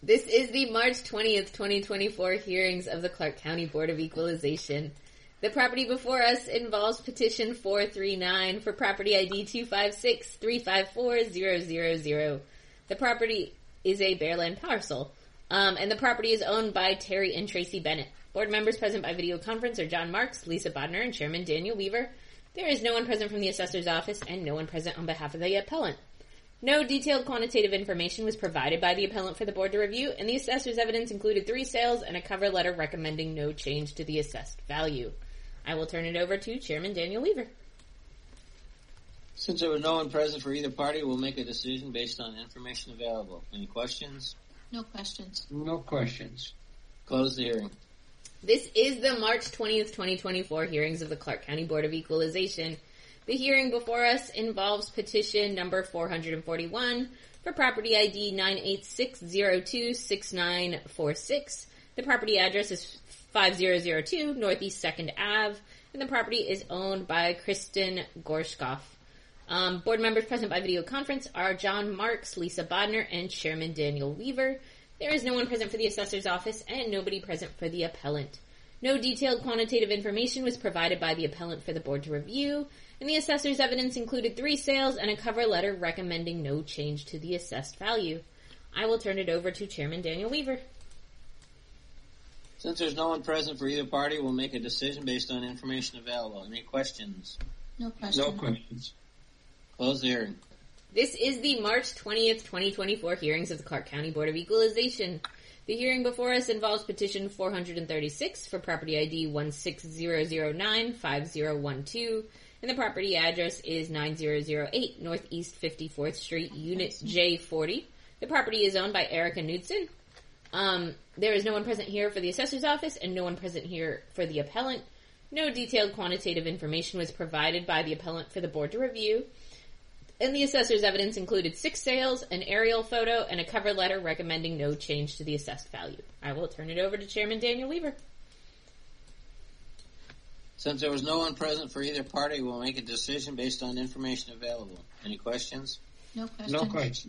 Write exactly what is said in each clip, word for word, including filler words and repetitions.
This is the March twentieth, twenty twenty-four hearings of the Clark County Board of Equalization. The property before us involves petition four three nine for property I D two five six three five four zero zero zero. The property is a Bearland parcel, um, and the property is owned by Terry and Tracy Bennett. Board members present by video conference are John Marks, Lisa Bodner, and Chairman Daniel Weaver. There is no one present from the assessor's office and no one present on behalf of the appellant. No detailed quantitative information was provided by the appellant for the board to review, and the assessor's evidence included three sales and a cover letter recommending no change to the assessed value. I will turn it over to Chairman Daniel Weaver. Since there was no one present for either party, we'll make a decision based on information available. Any questions? No questions. No questions. Close the hearing. This is the March twentieth, twenty twenty-four hearings of the Clark County Board of Equalization. The hearing before us involves petition number four forty-one for property I D nine eight six zero two six nine four six. The property address is five thousand two Northeast second Avenue, and the property is owned by Kristen Gorshkoff. Um, board members present by video conference are John Marks, Lisa Bodner, and Chairman Daniel Weaver. There is no one present for the assessor's office and nobody present for the appellant. No detailed quantitative information was provided by the appellant for the board to review, and the assessor's evidence included three sales and a cover letter recommending no change to the assessed value. I will turn it over to Chairman Daniel Weaver. Since there's no one present for either party, we'll make a decision based on information available. Any questions? No questions. No questions. Close the hearing. This is the March twentieth, twenty twenty-four hearings of the Clark County Board of Equalization. The hearing before us involves petition four thirty-six for property I D one six zero zero nine five zero one two, and the property address is nine thousand eight Northeast fifty-fourth Street, Unit J forty. The property is owned by Erica Knudsen. Um, there is no one present here for the assessor's office and no one present here for the appellant. No detailed quantitative information was provided by the appellant for the board to review, and the assessor's evidence included six sales, an aerial photo, and a cover letter recommending no change to the assessed value. I will turn it over to Chairman Daniel Weaver. Since there was no one present for either party, we'll make a decision based on information available. Any questions? No questions. No questions.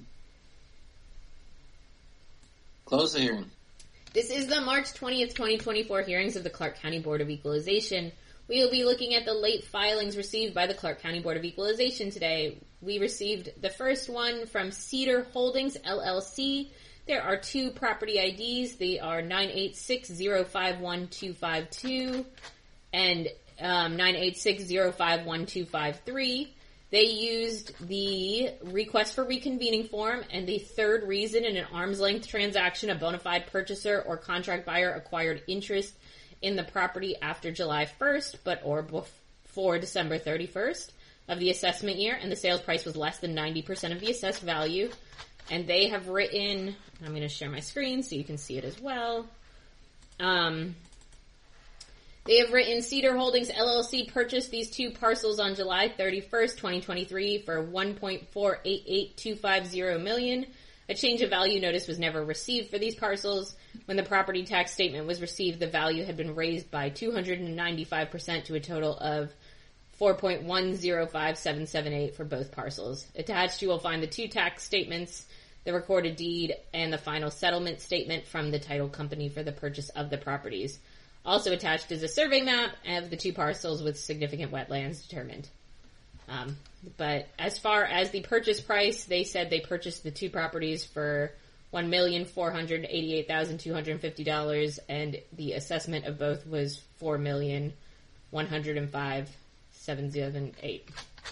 Close the hearing. This is the March twentieth, twenty twenty-four hearings of the Clark County Board of Equalization. We will be looking at the late filings received by the Clark County Board of Equalization today. We received the first one from Cedar Holdings, L L C. There are two property I Ds. They are nine eight six zero five one two five two and um, nine eight six zero five one two five three. They used the request for reconvening form and the third reason in an arm's length transaction, a bona fide purchaser or contract buyer acquired interest in the property after July first, but or before December thirty-first of the assessment year, and the sales price was less than ninety percent of the assessed value. And they have written, I'm going to share my screen so you can see it as well. Um, they have written, Cedar Holdings L L C purchased these two parcels on July thirty-first, twenty twenty-three for one point four eight eight two five zero million dollars. A change of value notice was never received for these parcels. When the property tax statement was received, the value had been raised by two hundred ninety-five percent to a total of four point one zero five seven seven eight for both parcels. Attached, you will find the two tax statements, the recorded deed, and the final settlement statement from the title company for the purchase of the properties. Also attached is a survey map of the two parcels with significant wetlands determined. Um, but as far as the purchase price, they said they purchased the two properties for one million four hundred eighty-eight thousand two hundred fifty dollars, and the assessment of both was four million one hundred five thousand seven hundred seventy-eight.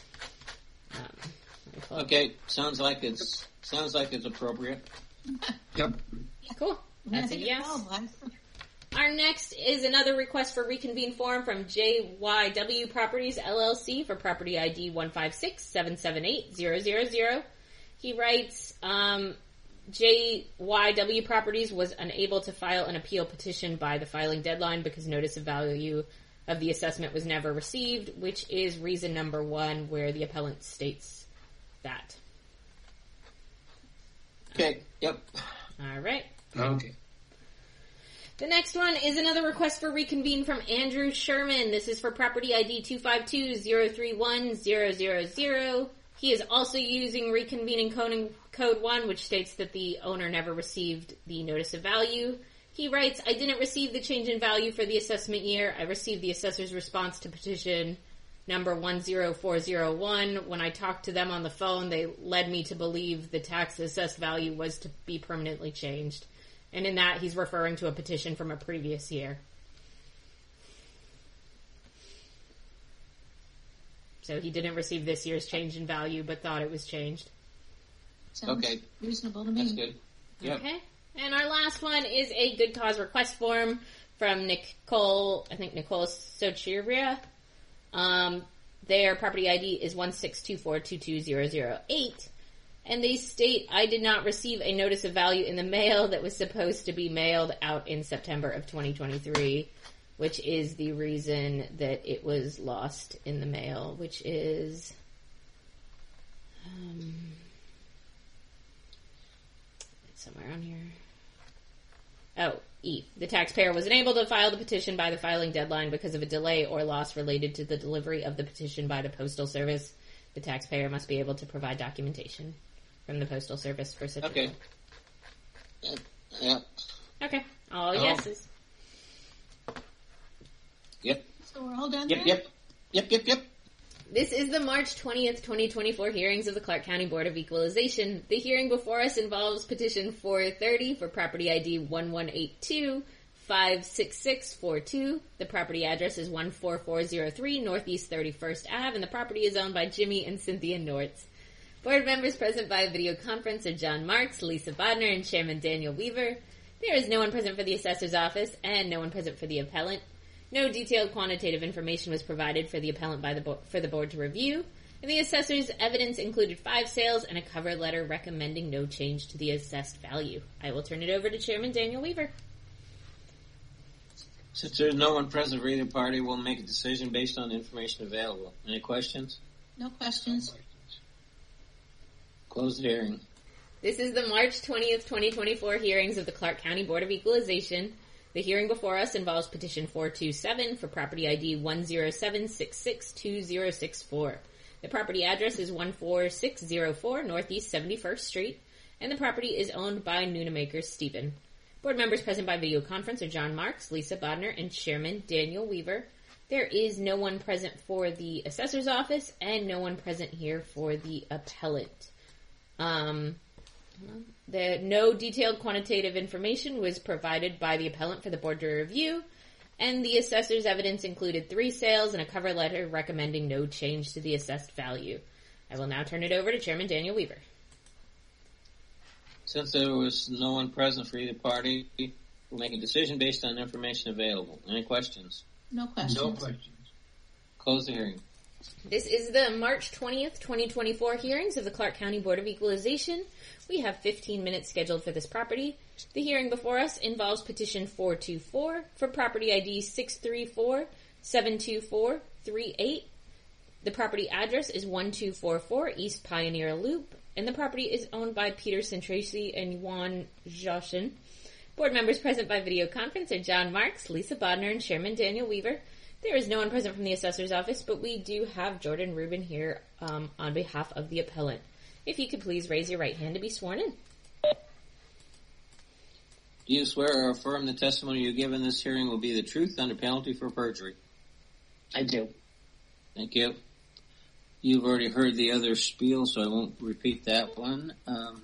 Um, okay, sounds like it's sounds like it's appropriate. Yep. Cool. That's a yes. Our next is another request for reconvene form from J Y W Properties L L C for property I D one five six seven seven eight zero zero zero. He writes, um, J Y W Properties was unable to file an appeal petition by the filing deadline because notice of value of the assessment was never received, which is reason number one where the appellant states that. Okay, yep. All right. Okay. The next one is another request for reconvene from Andrew Sherman. This is for property I D two five two zero three one zero zero zero. He is also using reconvening code, code one, which states that the owner never received the notice of value. He writes, I didn't receive the change in value for the assessment year. I received the assessor's response to petition number one zero four zero one. When I talked to them on the phone, they led me to believe the tax assessed value was to be permanently changed. And in that, he's referring to a petition from a previous year. So he didn't receive this year's change in value, but thought it was changed. Sounds Okay. reasonable to me. That's good. Yep. Okay. And our last one is a good cause request form from Nicole, I think Nicole Sochiria. Um, their property I D is one six two four two two zero zero eight. And they state, I did not receive a notice of value in the mail that was supposed to be mailed out in September of twenty twenty-three, which is the reason that it was lost in the mail, which is, um, it's somewhere on here. Oh, E. The taxpayer was unable to file the petition by the filing deadline because of a delay or loss related to the delivery of the petition by the Postal Service. The taxpayer must be able to provide documentation from the Postal Service for such Okay. a Yep. Yep. Okay. All Oh. yeses. Yep. So we're all done Yep. there? Yep. Yep. Yep. Yep. This is the March twentieth, twenty twenty-four hearings of the Clark County Board of Equalization. The hearing before us involves petition four thirty for property I D one one eight two five six six four two. The property address is one four four zero three Northeast thirty-first Avenue, and the property is owned by Jimmy and Cynthia Nortz. Board members present by video conference are John Marks, Lisa Bodner, and Chairman Daniel Weaver. There is no one present for the assessor's office and no one present for the appellant. No detailed quantitative information was provided for the appellant by the bo- for the board to review, and the assessor's evidence included five sales and a cover letter recommending no change to the assessed value. I will turn it over to Chairman Daniel Weaver. Since there's no one present for either party, we'll make a decision based on the information available. Any questions? No questions. Close the hearing. This is the March twentieth, twenty twenty-four hearings of the Clark County Board of Equalization. The hearing before us involves petition four two seven for property I D one zero seven six six two zero six four. The property address is one four six zero four Northeast seventy-first Street, and the property is owned by Noonamaker Stephen. Board members present by video conference are John Marks, Lisa Bodner, and Chairman Daniel Weaver. There is no one present for the assessor's office and no one present here for the appellant. Um... The, no detailed quantitative information was provided by the appellant for the board to review, and the assessor's evidence included three sales and a cover letter recommending no change to the assessed value. I will now turn it over to Chairman Daniel Weaver. Since there was no one present for either party, we'll make a decision based on information available. Any questions? No questions. No questions. Close the hearing. This is the March twentieth, twenty twenty-four hearings of the Clark County Board of Equalization. We have fifteen minutes scheduled for this property. The hearing before us involves petition four two four for property I D six three four seven two four three eight. The property address is one two four four East Pioneer Loop, and the property is owned by Peterson Tracy and Yuan Joshin. Board members present by video conference are John Marks, Lisa Bodner, and Chairman Daniel Weaver. There is no one present from the assessor's office, but we do have Jordan Rubin here um, on behalf of the appellant. If you could please raise your right hand to be sworn in. Do you swear or affirm the testimony you give in this hearing will be the truth under penalty for perjury? I do. Thank you. You've already heard the other spiel, so I won't repeat that one. Um,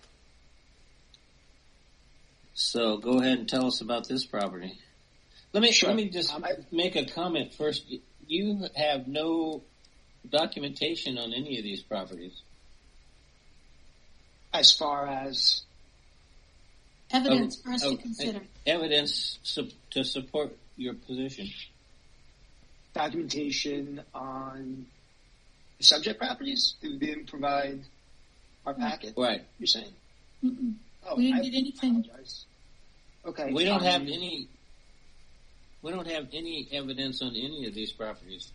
so go ahead and tell us about this property. Let me Sure. let me just Um, make a comment first. You have no documentation on any of these properties. As far as Evidence for us Oh, to consider. Evidence su- to support your position. documentation on the subject properties, we didn't provide our packet. Right. You're saying? Mm-mm. Oh, We didn't I get anything. apologize. Okay. We don't um, have any. We don't have any evidence on any of these properties.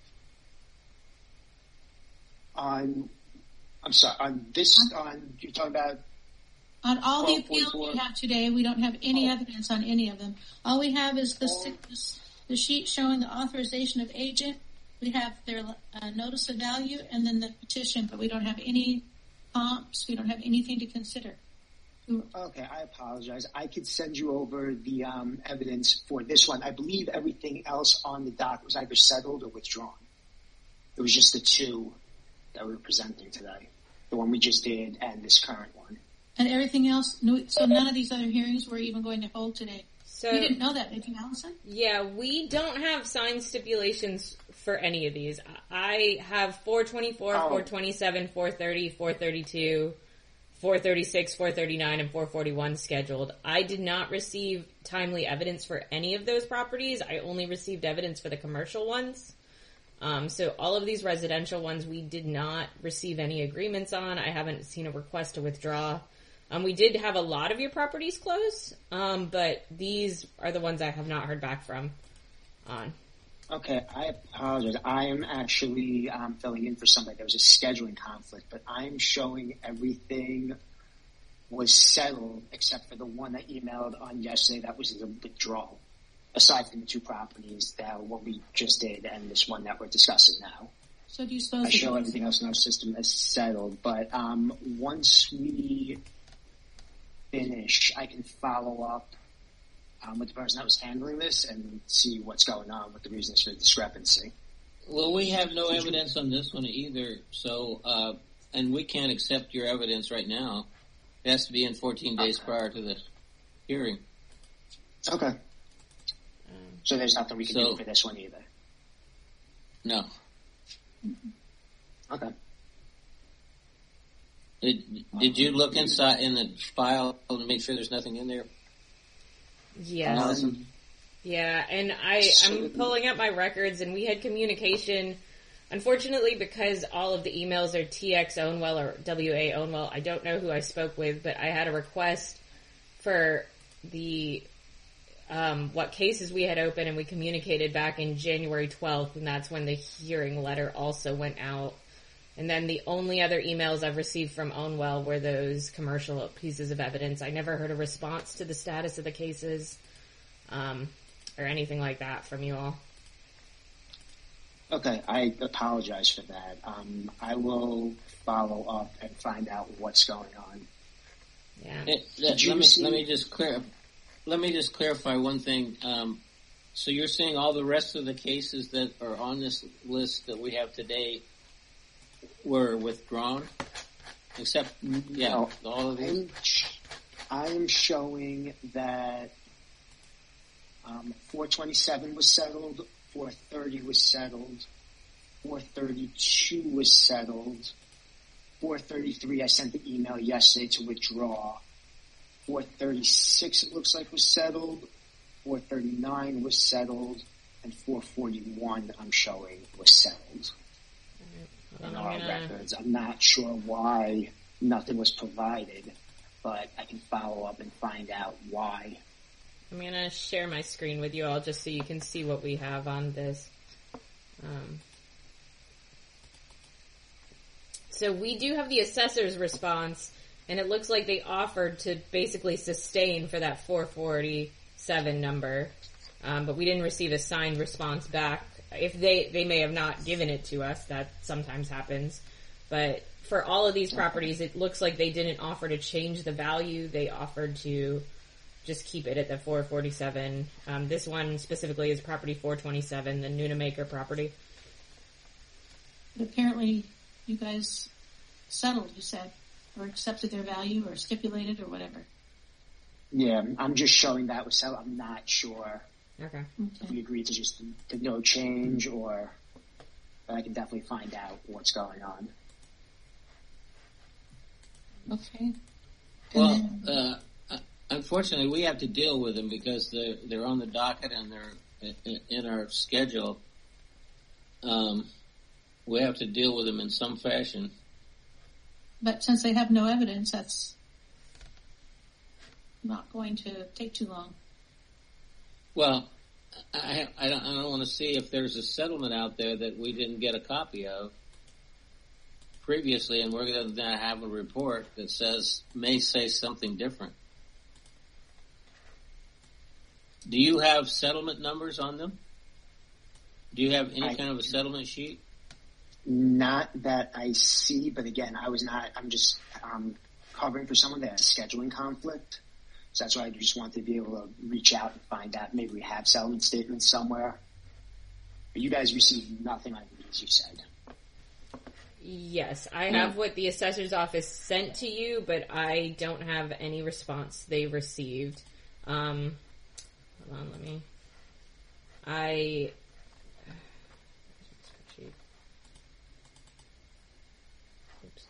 on. I'm sorry. On this, on you're talking about. On all the twelve point appeals four. we have today, we don't have any Oh. evidence on any of them. All we have is the, Oh. si- the sheet showing the authorization of agent, we have their uh, notice of value and then the petition, but we don't have any comps. We don't have anything to consider. Okay, I apologize. I could send you over the um, evidence for this one. I believe everything else on the doc was either settled or withdrawn. It was just the two that we were presenting today. The one we just did and this current one. And everything else, no, so none of these other hearings we're even going to hold today. So you didn't know that, did you, Allison? Yeah, we don't have signed stipulations for any of these. I have four twenty-four, Oh. four twenty-seven, four thirty, four thirty-two, four thirty-six, four thirty-nine, and four forty-one scheduled. I did not receive timely evidence for any of those properties. I only received evidence for the commercial ones. Um, so all of these residential ones we did not receive any agreements on. I haven't seen a request to withdraw. Um, we did have a lot of your properties close, um, but these are the ones I have not heard back from on. Okay, I apologize. I am actually um, filling in for somebody. There was a scheduling conflict, but I'm showing everything was settled except for the one I emailed on yesterday. That was the withdrawal, aside from the two properties that what we just did and this one that we're discussing now. So do you suppose I show everything else in our system as settled, but um, once we finish, I can follow up um, with the person that was handling this and see what's going on with the reasons for the discrepancy. Well, we have no evidence on this one either, so, uh, and we can't accept your evidence right now. It has to be in fourteen days Okay. prior to the hearing. Okay. Um, So there's nothing we can So- do for this one either. No. Okay. Did, did you look inside in the file to make sure there's nothing in there? yeah. Um, Yeah, and I, I'm pulling up my records, and we had communication. Unfortunately, because all of the emails are T X Ownwell or W A Ownwell, I don't know who I spoke with, but I had a request for the um, what cases we had open, and we communicated back in January twelfth, and that's when the hearing letter also went out. And then the only other emails I've received from Ownwell were those commercial pieces of evidence. I never heard a response to the status of the cases. Um, or anything like that from you all. Okay, I apologize for that. Um, I will follow up and find out what's going on. Yeah. It, Did let, you let me see- let me just clear. Let me just clarify one thing. Um, so you're saying all the rest of the cases that are on this list that we have today were withdrawn, except yeah, No. all of these. I'm, I'm showing that um, four twenty-seven was settled, four thirty was settled, four thirty-two was settled, four thirty-three I sent the email yesterday to withdraw, four thirty-six it looks like was settled, four thirty-nine was settled, and four forty-one I'm showing was settled in I'm our gonna- records. I'm not sure why nothing was provided, but I can follow up and find out why. I'm gonna share my screen with you all just so you can see what we have on this. Um, so we do have the assessor's response, and it looks like they offered to basically sustain for that four forty-seven number, um, but we didn't receive a signed response back. If they, they may have not given it to us, that sometimes happens, but for all of these properties, it looks like they didn't offer to change the value. They offered to just keep it at the four forty-seven. Um, this one specifically is property four twenty-seven, the Nunamaker property. But apparently you guys settled, you said, or accepted their value or stipulated or whatever. Yeah, I'm just showing that was settled. I'm not sure Okay. if Okay. we agreed to just to no change or, but I can definitely find out what's going on. Okay. Well, And then- uh, unfortunately, we have to deal with them because they're they're on the docket and they're in, in our schedule. Um, we have to deal with them in some fashion. But since they have no evidence, that's not going to take too long. Well, I, I don't, I don't want to see if there's a settlement out there that we didn't get a copy of previously, and we're going to have a report that says, may say something different. Do you have settlement numbers on them? Do you have any I- kind of a settlement sheet? Not that I see, but again, I was not, I'm just um, covering for someone that has a scheduling conflict. So that's why I just wanted to be able to reach out and find out. Maybe we have settlement statements somewhere. But you guys received nothing on these, you said. Yes, I have what the assessor's office sent to you, but I don't have any response they received. Um, hold on, let me. I. Oops.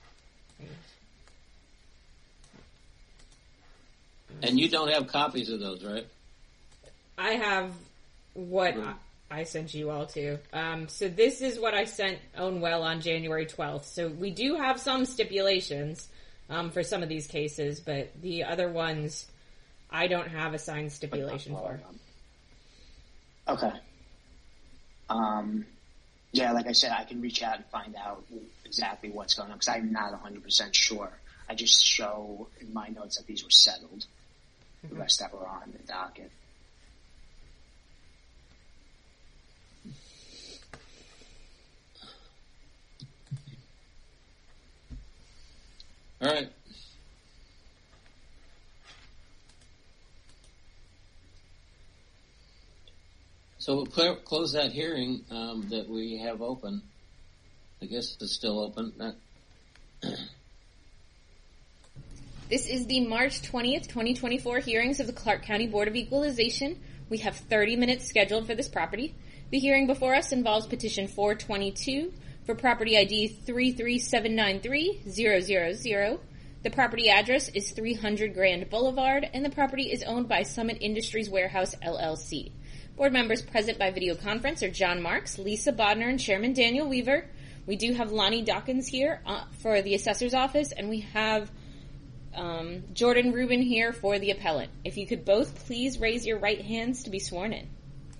And you don't have copies of those, right? I have what Mhm. I, I sent you all to. Um, so this is what I sent Ownwell on January twelfth. So we do have some stipulations um, for some of these cases, but the other ones I don't have a signed stipulation for. Okay. Um, yeah, like I said, I can reach out and find out exactly what's going on because I'm not one hundred percent sure. I just show in my notes that these were settled. The rest that were on the docket. All right. So we'll clear, close that hearing um, that we have open. I guess it's still open. Not, This is the March twentieth, twenty twenty-four hearings of the Clark County Board of Equalization. We have thirty minutes scheduled for this property. The hearing before us involves petition four twenty-two for property I D three three seven nine three zero zero zero. The property address is three hundred Grand Boulevard, and the property is owned by Summit Industries Warehouse, L L C. Board members present by video conference are John Marks, Lisa Bodner, and Chairman Daniel Weaver. We do have Lonnie Dawkins here uh, for the assessor's office, and we have um, Jordan Rubin here for the appellant. If you could both please raise your right hands to be sworn in.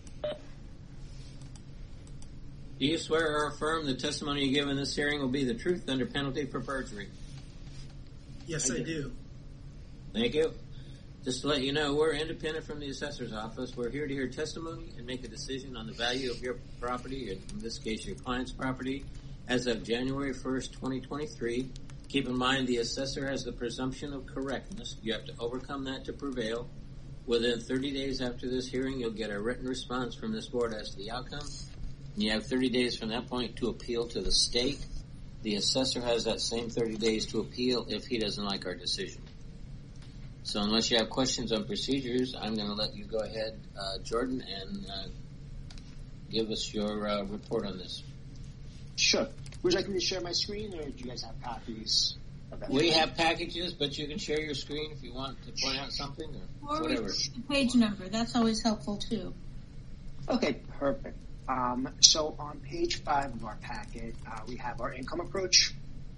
do you swear or affirm the testimony you give in this hearing will be the truth under penalty for perjury? Yes, I do. Thank you. Just to let you know, we're independent from the assessor's office. We're here to hear testimony and make a decision on the value of your property, or in this case, your client's property, as of January first, twenty twenty-three. Keep in mind, the assessor has the presumption of correctness. You have to overcome that to prevail. Within thirty days after this hearing, you'll get a written response from this board as to the outcome. And you have thirty days from that point to appeal to the state. The assessor has that same thirty days to appeal if he doesn't like our decision. So unless you have questions on procedures, I'm going to let you go ahead, uh, Jordan, and uh, give us your uh, report on this. Sure. Would you like me to share my screen, or do you guys have copies of that? We have packages, but you can share your screen if you want to point out something or Or whatever. the page number. That's always helpful too. Okay, perfect. Um, so on page five of our packet, uh, we have our income approach.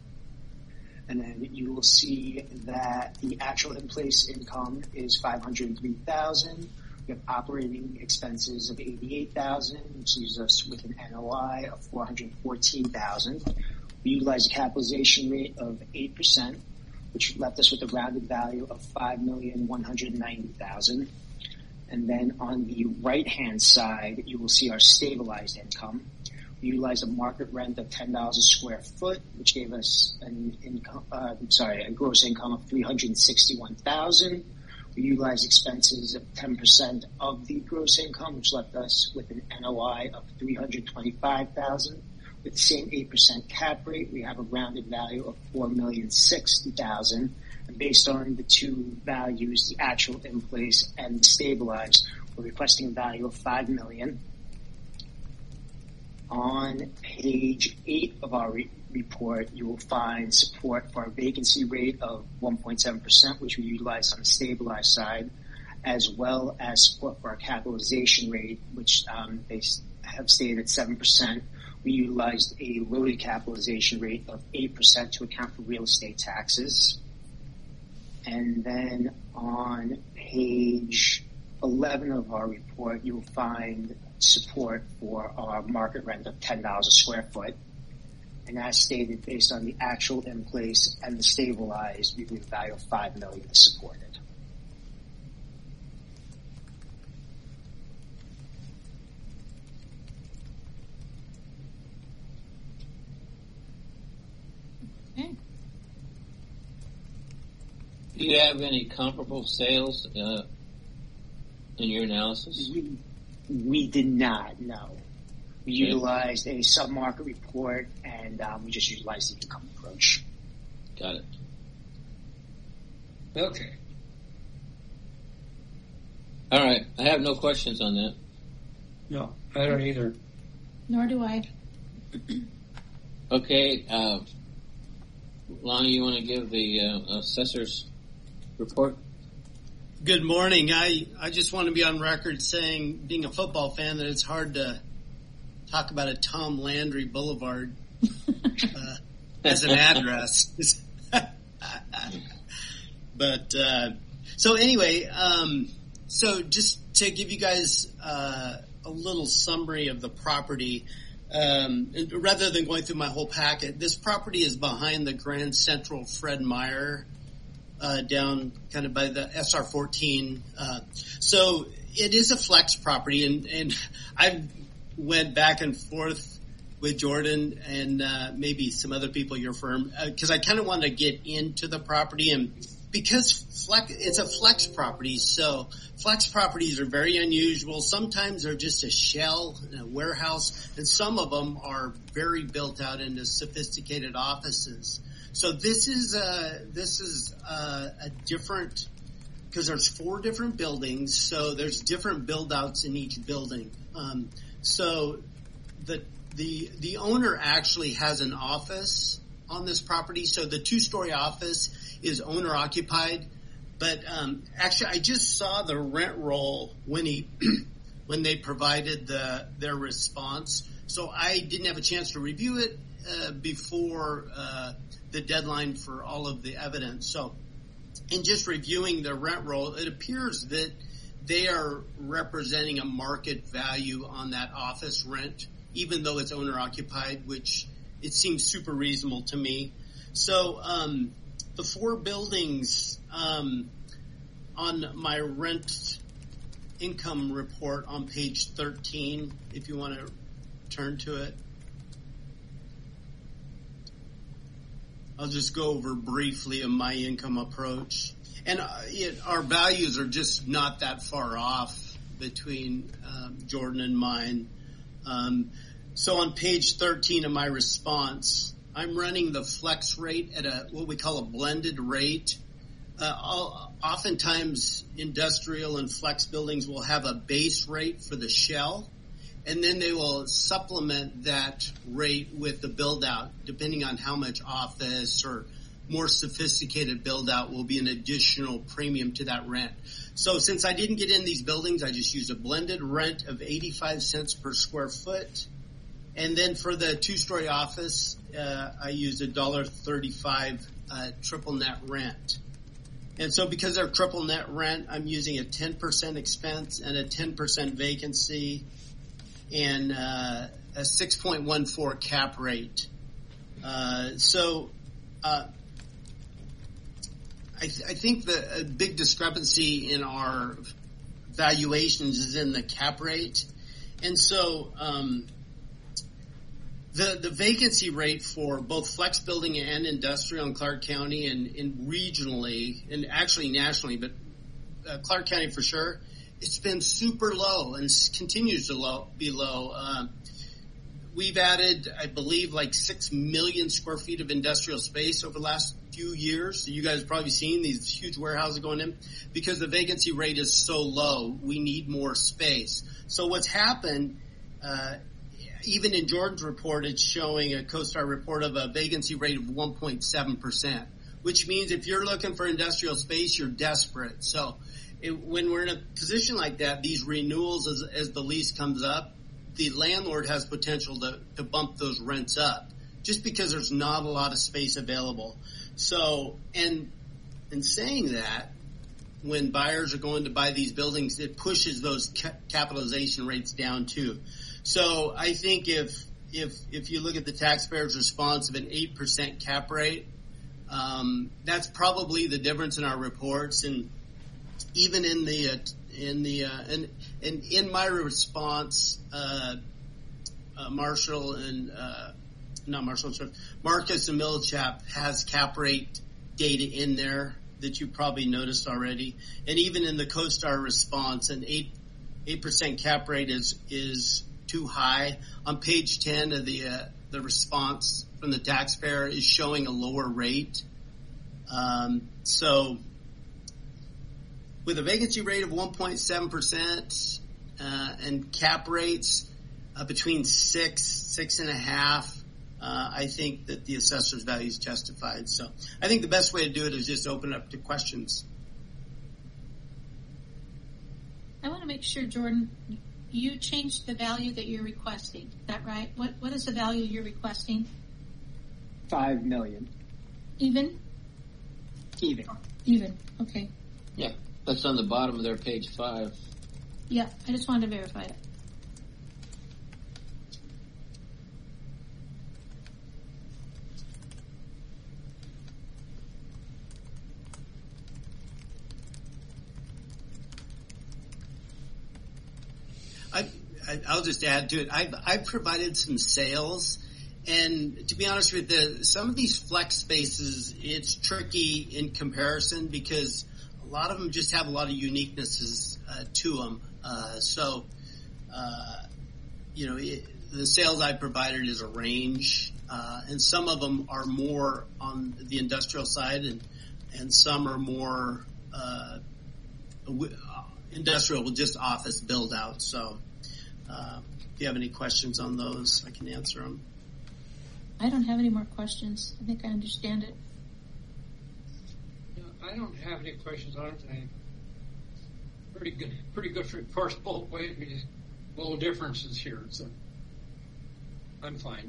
And then you will see that the actual in-place income is five hundred three thousand dollars. We have operating expenses of eighty-eight thousand dollars, which leaves us with an N O I of four hundred fourteen thousand dollars. We utilize a capitalization rate of eight percent, which left us with a rounded value of five million one hundred ninety thousand dollars. And then on the right-hand side, you will see our stabilized income. We utilized a market rent of ten dollars a square foot, which gave us an income, uh, sorry, a gross income of three hundred sixty-one thousand dollars. We utilized expenses of ten percent of the gross income, which left us with an N O I of three hundred twenty-five thousand dollars. With the same eight percent cap rate, we have a rounded value of four million sixty thousand dollars. And based on the two values, the actual in place and the stabilized, we're requesting a value of five million dollars. On page eight of our re- report, you will find support for our vacancy rate of one point seven percent, which we utilize on the stabilized side, as well as support for our capitalization rate, which um, they have stated at seven percent. We utilized a loaded capitalization rate of eight percent to account for real estate taxes. And then on page eleven of our report, you'll find support for our market rent of ten dollars a square foot. And as stated, based on the actual in place and the stabilized, we believe a value of five million dollars is supported. Do you have any comparable sales uh, in your analysis? We, we did not, no. We Okay. utilized a sub-market report, and um, we just utilized the income approach. Got it. Okay. All right. I have no questions on that. No, I don't either. Nor do I. Okay. Uh, Lonnie, you want to give the uh, assessor's report? Good morning. I, I just want to be on record saying, being a football fan, that it's hard to talk about a Tom Landry Boulevard uh, as an address. But uh, so anyway, um, so just to give you guys uh, a little summary of the property, um, rather than going through my whole packet, this property is behind the Grand Central Fred Meyer, uh, down kind of by the S R fourteen. Uh, so it is a flex property, and, and I went back and forth with Jordan and uh, maybe some other people at your firm because uh, I kind of wanted to get into the property, and because flex, it's a flex property, so flex properties are very unusual. Sometimes they're just a shell, a warehouse, and some of them are very built out into sophisticated offices. So this is a, this is a, a different, because there's four different buildings, so there's different build outs in each building. Um, so the the the owner actually has an office on this property. So the two-story office is owner occupied, but um, actually I just saw the rent roll when he when they provided the their response. So I didn't have a chance to review it uh, before uh, the deadline for all of the evidence. So in just reviewing the rent roll, it appears that they are representing a market value on that office rent, even though it's owner occupied, which it seems super reasonable to me. So um, the four buildings um, on my rent income report on page thirteen, if you want to turn to it. I'll just go over briefly of my income approach. And uh, it, our values are just not that far off between um, Jordan and mine. Um, so on page thirteen of my response, I'm running the flex rate at a what we call a blended rate. Uh, I'll, oftentimes, industrial and flex buildings will have a base rate for the shell, and then they will supplement that rate with the build-out, depending on how much office or more sophisticated build-out will be an additional premium to that rent. So since I didn't get in these buildings, I just used a blended rent of eighty-five cents per square foot. And then for the two-story office, uh, I used a one dollar thirty-five uh, triple net rent. And so because they're triple net rent, I'm using a ten percent expense and a ten percent vacancy and uh, a six point one four cap rate. Uh, so uh, I, th- I think the a big discrepancy in our valuations is in the cap rate. And so um, the the vacancy rate for both flex building and industrial in Clark County and, and regionally, and actually nationally, but uh, Clark County for sure, it's been super low and continues to low, be low. Uh, we've added, I believe, like six million square feet of industrial space over the last few years. So you guys have probably seen these huge warehouses going in because the vacancy rate is so low. We need more space. So what's happened, uh, even in Jordan's report, it's showing a CoStar report of a vacancy rate of one point seven percent, which means if you're looking for industrial space, you're desperate. So it, when we're in a position like that, these renewals as, as the lease comes up, the landlord has potential to, to bump those rents up just because there's not a lot of space available. So, and in saying that, when buyers are going to buy these buildings, it pushes those ca- capitalization rates down too. So I think if if if you look at the taxpayer's response of an eight percent cap rate, um, that's probably the difference in our reports. And even in the uh, in the uh, and and in my response, uh, uh, Marshall and uh, not Marshall, sorry, Marcus and Millichap has cap rate data in there that you probably noticed already. And even in the CoStar response, an eight, eight percent cap rate is, is too high. On page ten of the, uh, the response from the taxpayer is showing a lower rate. Um, so with a vacancy rate of one point seven percent, uh, and cap rates, uh, between six, six and a half, Uh, I think that the assessor's value is justified. So I think the best way to do it is just open it up to questions. I want to make sure, Jordan, you changed the value that you're requesting. Is that right? What What is the value you're requesting? Five million. Even? Even. Even. Okay. Yeah, that's on the bottom of their page five. Yeah, I just wanted to verify it. I, I, I'll just add to it. I've, I've provided some sales, and to be honest with you, some of these flex spaces, it's tricky in comparison because a lot of them just have a lot of uniquenesses uh, to them. Uh, so, uh, you know, it, the sales I provided is a range, uh, and some of them are more on the industrial side, and and some are more uh, industrial with just office build out. So uh, if you have any questions on those, I can answer them. I don't have any more questions. I think I understand it. Yeah, I don't have any questions on it. I, pretty good, pretty good for course both ways. We just little differences here, so I'm fine.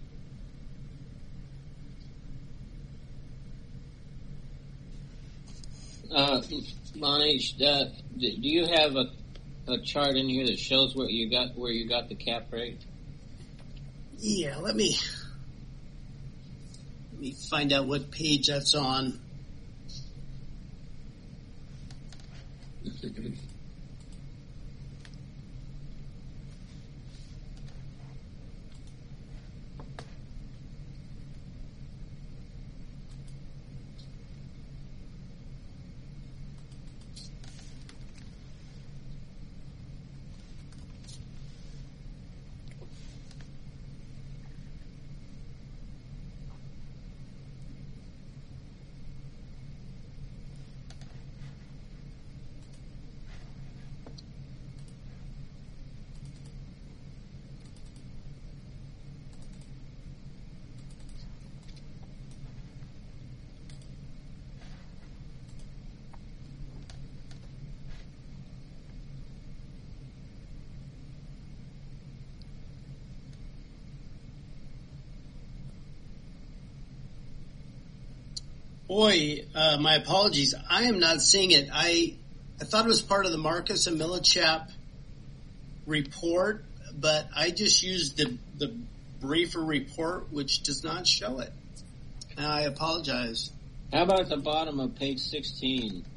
Uh, Manish, uh, do you have a, a chart in here that shows where you got where you got the cap rate? Yeah, let me let me find out what page that's on. Boy, uh, my apologies. I am not seeing it. I I thought it was part of the Marcus and Millichap report, but I just used the the briefer report, which does not show it. And I apologize. How about at the bottom of page sixteen?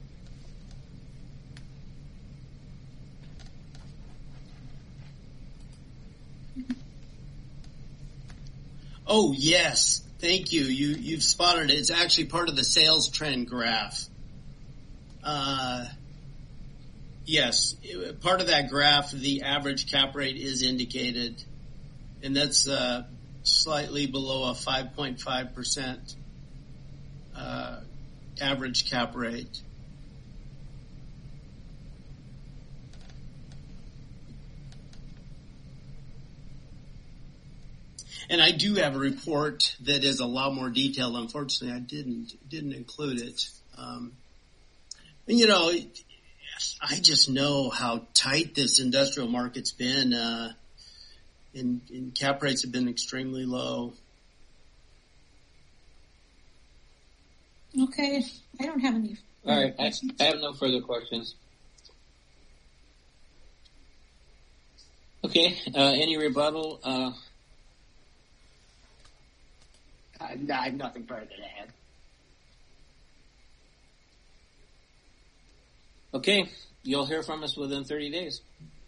Oh, yes. Thank you. You, you've spotted it. It's actually part of the sales trend graph. Uh, yes, it, part of that graph, the average cap rate is indicated, and that's uh, slightly below a five point five percent uh, average cap rate. And I do have a report that is a lot more detailed. Unfortunately, I didn't didn't include it. Um, and you know, I just know how tight this industrial market's been, uh, and, and cap rates have been extremely low. Okay, I don't have any. All right, I, I have no further questions. Okay, uh, any rebuttal? Uh, Uh, no, I have nothing further to add. okay, you'll hear from us within thirty days.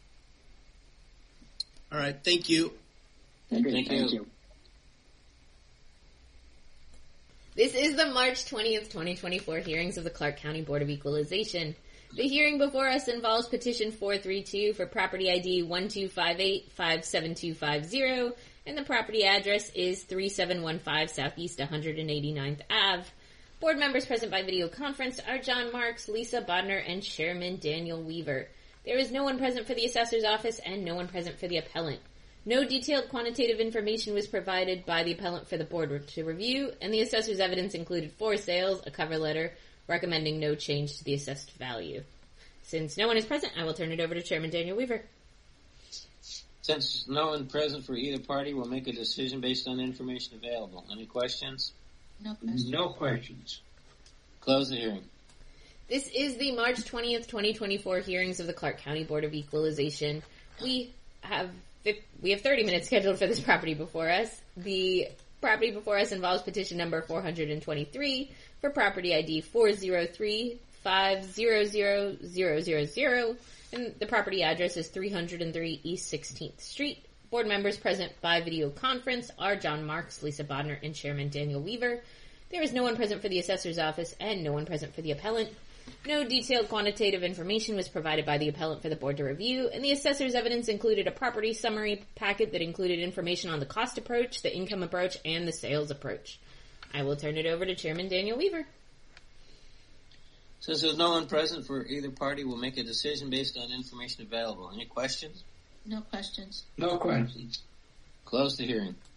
All right, thank you. Agreed. Thank Thank you. you. This is the March twentieth, twenty twenty-four hearings of the Clark County Board of Equalization. The hearing before us involves petition four three two for property I D one two five eight five seven two five zero, and the property address is three seven one five Southeast one hundred eighty-ninth Avenue. Board members present by video conference are John Marks, Lisa Bodner, and Chairman Daniel Weaver. There is no one present for the assessor's office and no one present for the appellant. No detailed quantitative information was provided by the appellant for the board to review, and the assessor's evidence included four sales, a cover letter, recommending no change to the assessed value. Since no one is present, I will turn it over to Chairman Daniel Weaver. Since no one present for either party, we'll make a decision based on the information available. Any questions? No questions. No questions. Close the hearing. This is the March twentieth, twenty twenty-four hearings of the Clark County Board of Equalization. We have we have thirty minutes scheduled for this property before us. The property before us involves petition number four hundred twenty-three for property I D four zero three five zero zero zero zero zero, and the property address is three hundred three East sixteenth Street. Board members present by video conference are John Marks, Lisa Bodner, and Chairman Daniel Weaver. There is no one present for the assessor's office and no one present for the appellant. No detailed quantitative information was provided by the appellant for the board to review, and the assessor's evidence included a property summary packet that included information on the cost approach, the income approach, and the sales approach. I will turn it over to Chairman Daniel Weaver. Since there's no one present for either party, we'll make a decision based on information available. Any questions? No questions. No questions. Close the hearing.